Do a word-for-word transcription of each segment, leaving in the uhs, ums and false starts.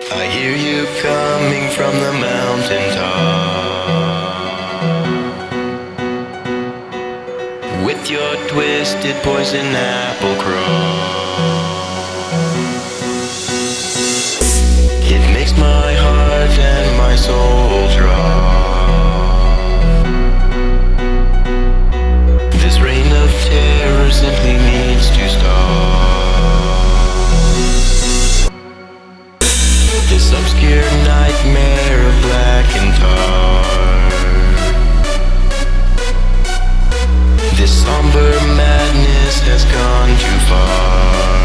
I hear you coming from the mountain top with your twisted poison apple crow. It makes my heart and my soul drop. This reign of terror simply needs to stop. This obscure nightmare of black and tar, this somber madness has gone too far.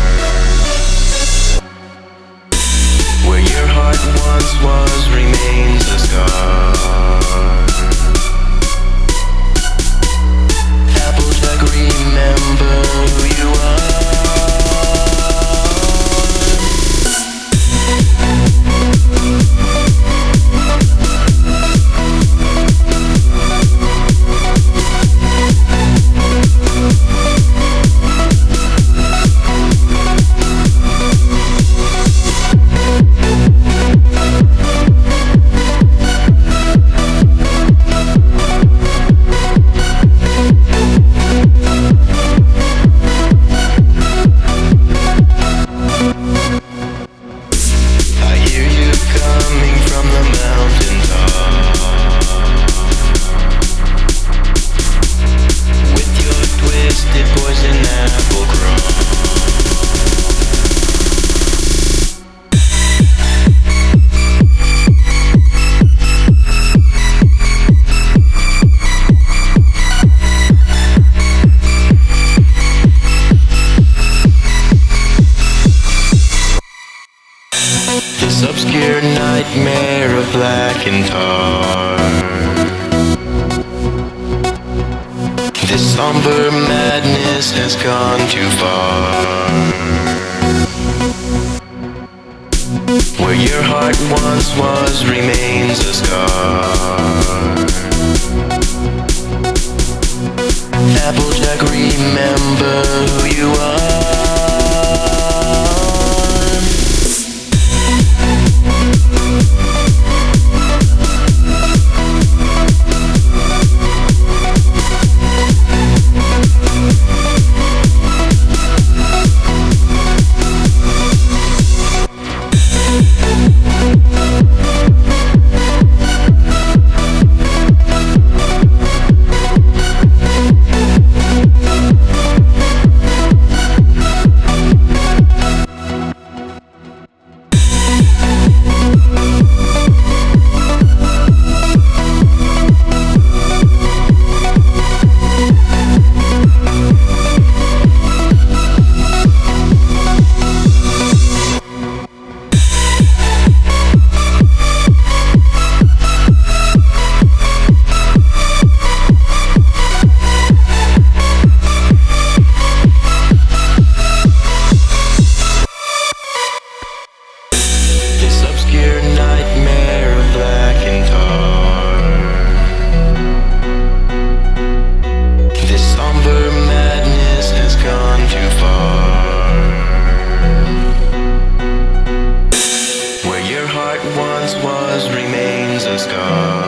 Where your heart once was remains a scar. Applejack, remember who you are. This obscure nightmare of black and tar, this somber madness has gone too far. Where your heart once was remains a scar. Applejack, remember who you are. Once was remains a scar.